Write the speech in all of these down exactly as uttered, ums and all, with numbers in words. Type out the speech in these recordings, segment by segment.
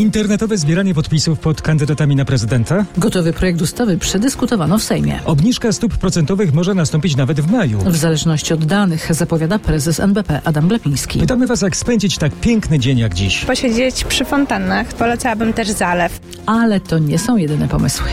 Internetowe zbieranie podpisów pod kandydatami na prezydenta. Gotowy projekt ustawy przedyskutowano w Sejmie. Obniżka stóp procentowych może nastąpić nawet w maju. W zależności od danych, zapowiada prezes N B P Adam Glapiński. Pytamy Was, jak spędzić tak piękny dzień jak dziś. Posiedzieć przy fontannach. Polecałabym też zalew. Ale to nie są jedyne pomysły.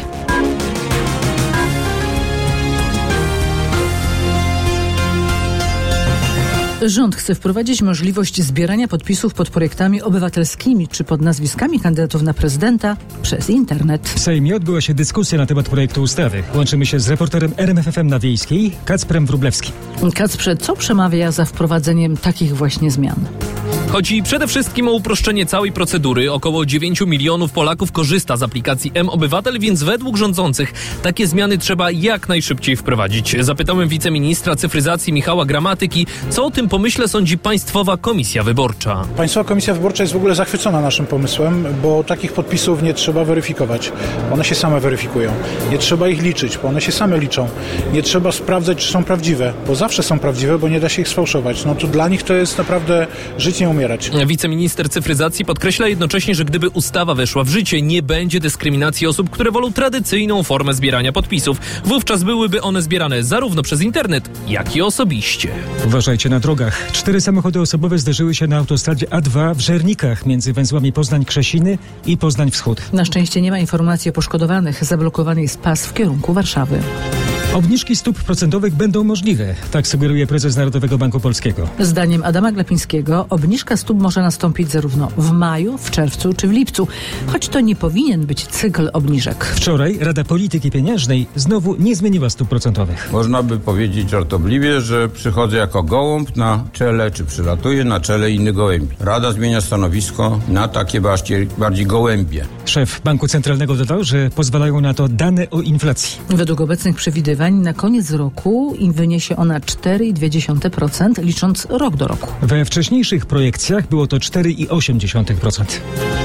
Rząd chce wprowadzić możliwość zbierania podpisów pod projektami obywatelskimi czy pod nazwiskami kandydatów na prezydenta przez internet. W Sejmie odbyła się dyskusja na temat projektu ustawy. Łączymy się z reporterem R M F F M na Wiejskiej, Kacprem Wróblewskim. Kacprze, co przemawia za wprowadzeniem takich właśnie zmian? Chodzi przede wszystkim o uproszczenie całej procedury. Około dziewięć milionów Polaków korzysta z aplikacji M-Obywatel, więc według rządzących takie zmiany trzeba jak najszybciej wprowadzić. Zapytałem wiceministra cyfryzacji Michała Gramatyki, co o tym pomyśle sądzi Państwowa Komisja Wyborcza. Państwowa Komisja Wyborcza jest w ogóle zachwycona naszym pomysłem, bo takich podpisów nie trzeba weryfikować. One się same weryfikują. Nie trzeba ich liczyć, bo one się same liczą. Nie trzeba sprawdzać, czy są prawdziwe, bo zawsze są prawdziwe, bo nie da się ich sfałszować. No to dla nich to jest naprawdę żyć nie umierać. Wiceminister cyfryzacji podkreśla jednocześnie, że gdyby ustawa weszła w życie, nie będzie dyskryminacji osób, które wolą tradycyjną formę zbierania podpisów. Wówczas byłyby one zbierane zarówno przez internet, jak i osobiście. Uważajcie na drogach. Cztery samochody osobowe zderzyły się na autostradzie A dwa w Żernikach między węzłami Poznań-Krzesiny i Poznań Wschód. Na szczęście nie ma informacji o poszkodowanych. Zablokowany jest pas w kierunku Warszawy. Obniżki stóp procentowych będą możliwe, tak sugeruje prezes Narodowego Banku Polskiego. Zdaniem Adama Glapińskiego obniżka stóp może nastąpić zarówno w maju, w czerwcu czy w lipcu, choć to nie powinien być cykl obniżek. Wczoraj Rada Polityki Pieniężnej znowu nie zmieniła stóp procentowych. Można by powiedzieć żartobliwie, że przychodzę jako gołąb na czele, czy przylatuję na czele innych gołębi. Rada zmienia stanowisko na takie bardziej, bardziej gołębie. Szef Banku Centralnego dodał, że pozwalają na to dane o inflacji. Według obecnych przewidywań na koniec roku im wyniesie ona cztery i dwie dziesiąte procent, licząc rok do roku. We wcześniejszych projekcjach było to cztery i osiem dziesiątych procent.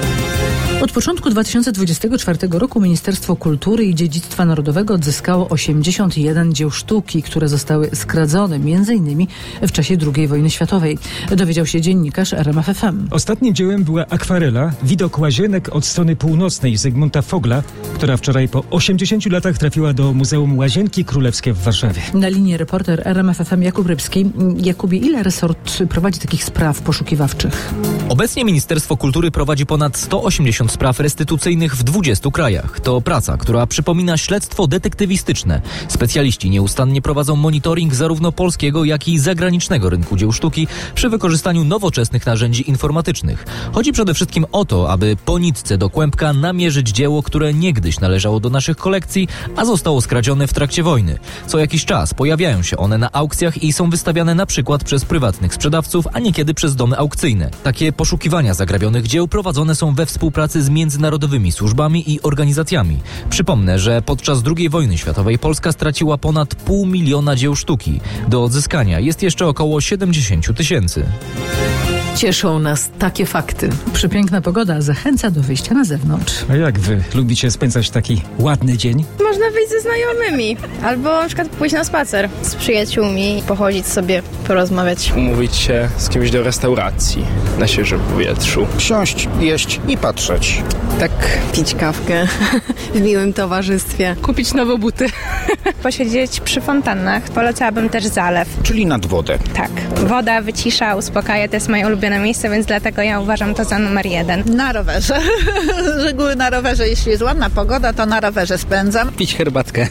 Od początku dwa tysiące dwudziestego czwartego roku Ministerstwo Kultury i Dziedzictwa Narodowego odzyskało osiemdziesiąt jeden dzieł sztuki, które zostały skradzone między innymi w czasie drugiej wojny światowej. Dowiedział się dziennikarz R M F F M. Ostatnim dziełem była akwarela Widok Łazienek od strony północnej Zygmunta Fogla, która wczoraj po osiemdziesięciu latach trafiła do Muzeum Łazienki Królewskie w Warszawie. Na linii reporter R M F F M Jakub Rybski. Jakubie, ile resort prowadzi takich spraw poszukiwawczych? Obecnie Ministerstwo Kultury prowadzi ponad sto osiemdziesiąt spraw restytucyjnych w dwudziestu krajach. To praca, która przypomina śledztwo detektywistyczne. Specjaliści nieustannie prowadzą monitoring zarówno polskiego, jak i zagranicznego rynku dzieł sztuki przy wykorzystaniu nowoczesnych narzędzi informatycznych. Chodzi przede wszystkim o to, aby po nitce do kłębka namierzyć dzieło, które niegdyś należało do naszych kolekcji, a zostało skradzione w trakcie wojny. Co jakiś czas pojawiają się one na aukcjach i są wystawiane na przykład przez prywatnych sprzedawców, a niekiedy przez domy aukcyjne. Takie poszukiwania zagrabionych dzieł prowadzone są we współpracy z międzynarodowymi służbami i organizacjami. Przypomnę, że podczas drugiej wojny światowej Polska straciła ponad pół miliona dzieł sztuki. Do odzyskania jest jeszcze około siedemdziesiąt tysięcy. Cieszą nas takie fakty. Przepiękna pogoda zachęca do wyjścia na zewnątrz. A jak wy lubicie spędzać taki ładny dzień? Można wyjść ze znajomymi albo na przykład pójść na spacer z przyjaciółmi, pochodzić sobie, porozmawiać. Umówić się z kimś do restauracji na świeżym powietrzu. Siąść, jeść i patrzeć. Tak, pić kawkę w miłym towarzystwie. Kupić nowe buty. Posiedzieć przy fontannach. Polecałabym też zalew. Czyli nad wodę. Tak. Woda wycisza, uspokaja, to jest moje ulubione miejsce, więc dlatego ja uważam to za numer jeden. Na rowerze. Z reguły na rowerze, jeśli jest ładna pogoda, to na rowerze spędzam. Pić herbatkę.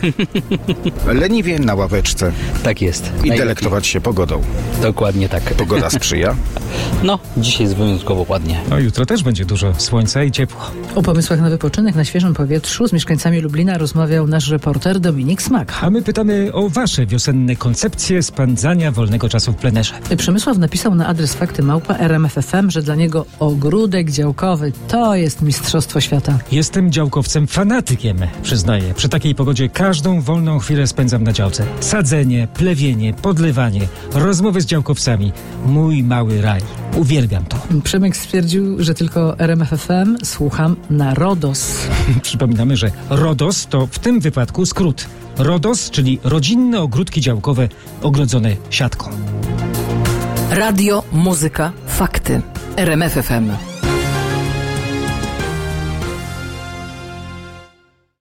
Leniwie na ławeczce. Tak jest. I najlepiej delektować się pogodą. Dokładnie tak. Pogoda sprzyja? No, dzisiaj jest wyjątkowo ładnie. No jutro też będzie dużo słońca i ciepło. O pomysłach na wypoczynek na świeżym powietrzu z mieszkańcami Lublina rozmawiał nasz reporter Dominik Smak. A my pytamy o wasze wiosenne koncepcje spędzania wolnego czasu w plenerze. Przemysław napisał na adres fakty małpa R M F F M, że dla niego ogródek działkowy to jest mistrzostwo świata. Jestem działkowcem fanatykiem, przyznaję. Przy takiej pogodzie każdą wolną chwilę spędzam na działce. Sadzenie, plewienie, podlewanie, rozmowy z działkowcami. Mój mały raj. Uwielbiam to. Przemek stwierdził, że tylko R M F F M słucham na RODOS. Przypominamy, że RODOS to w tym wypadku skrót. RODOS, czyli rodzinne ogródki działkowe ogrodzone siatką. Radio, muzyka, fakty. R M F F M.